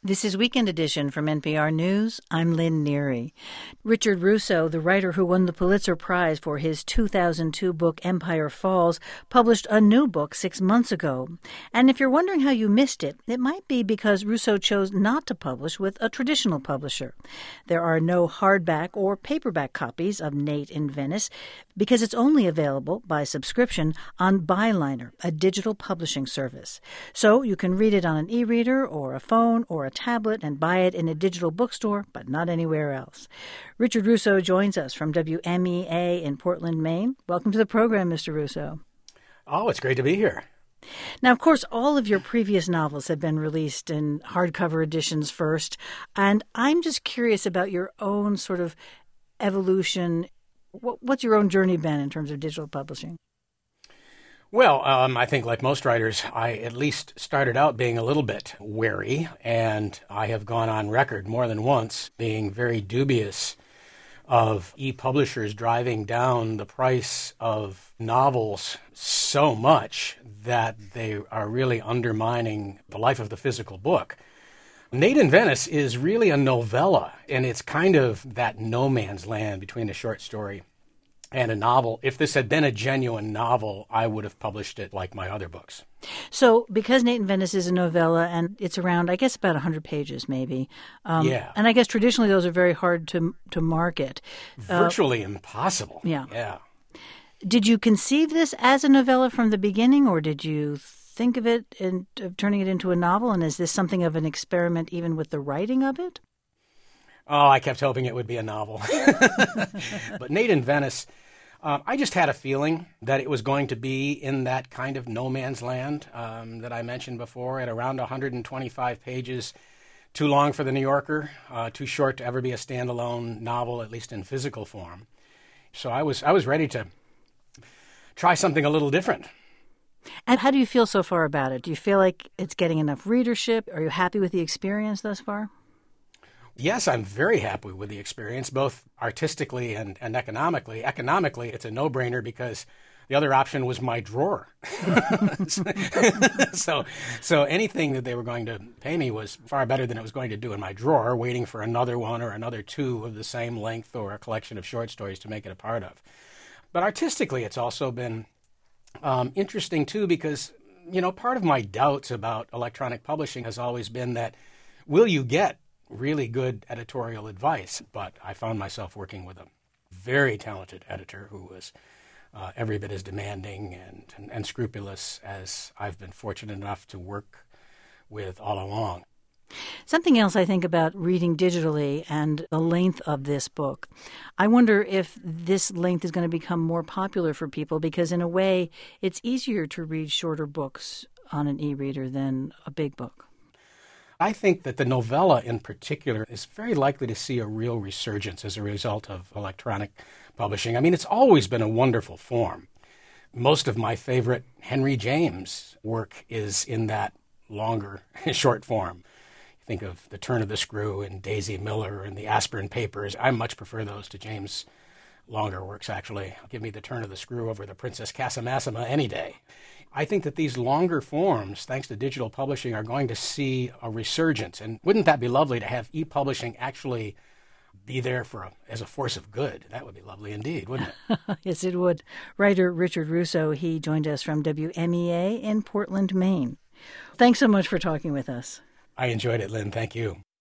This is Weekend Edition from NPR News. I'm Lynn Neary. Richard Russo, the writer who won the Pulitzer Prize for his 2002 book Empire Falls, published a new book 6 months ago. And if you're wondering how you missed it, it might be because Russo chose not to publish with a traditional publisher. There are no hardback or paperback copies of Nate in Venice because it's only available by subscription on Byliner, a digital publishing service. So you can read it on an e-reader or a phone or a tablet and buy it in a digital bookstore, but not anywhere else. Richard Russo joins us from WMEA in Portland, Maine. Welcome to the program, Mr. Russo. Oh, it's great to be here. Now, of course, all of your previous novels have been released in hardcover editions first, and I'm just curious about your own sort of evolution. What's your own journey been in terms of digital publishing? Well, I think like most writers, I at least started out being a little bit wary, and I have gone on record more than once being very dubious of e-publishers driving down the price of novels so much that they are really undermining the life of the physical book. Nate in Venice is really a novella, and it's kind of that no man's land between a short story and a novel. If this had been a genuine novel, I would have published it like my other books. So because Nate in Venice is a novella and it's around, I guess, about 100 pages maybe. Yeah. And I guess traditionally those are very hard to market. Virtually impossible. Yeah. Did you conceive this as a novella from the beginning, or did you think of it and of turning it into a novel? And is this something of an experiment even with the writing of it? Oh, I kept hoping it would be a novel. But Nate in Venice, I just had a feeling that it was going to be in that kind of no man's land that I mentioned before, at around 125 pages, too long for the New Yorker, too short to ever be a standalone novel, at least in physical form. So I was ready to try something a little different. And how do you feel so far about it? Do you feel like it's getting enough readership? Are you happy with the experience thus far? Yes, I'm very happy with the experience, both artistically and economically. Economically, it's a no-brainer because the other option was my drawer. So anything that they were going to pay me was far better than it was going to do in my drawer, waiting for another one or another two of the same length or a collection of short stories to make it a part of. But artistically, it's also been interesting, too, because, part of my doubts about electronic publishing has always been that, will you get really good editorial advice? But I found myself working with a very talented editor who was every bit as demanding and scrupulous as I've been fortunate enough to work with all along. Something else I think about reading digitally and the length of this book. I wonder if this length is going to become more popular for people because in a way it's easier to read shorter books on an e-reader than a big book. I think that the novella in particular is very likely to see a real resurgence as a result of electronic publishing. I mean, it's always been a wonderful form. Most of my favorite Henry James work is in that longer, short form. Think of The Turn of the Screw and Daisy Miller and the Aspirin Papers. I much prefer those to James' longer works, actually. Give me The Turn of the Screw over the Princess Casamassima any day. I think that these longer forms, thanks to digital publishing, are going to see a resurgence. And wouldn't that be lovely to have e-publishing actually be there as a force of good? That would be lovely indeed, wouldn't it? Yes, it would. Writer Richard Russo, he joined us from WMEA in Portland, Maine. Thanks so much for talking with us. I enjoyed it, Lynn. Thank you.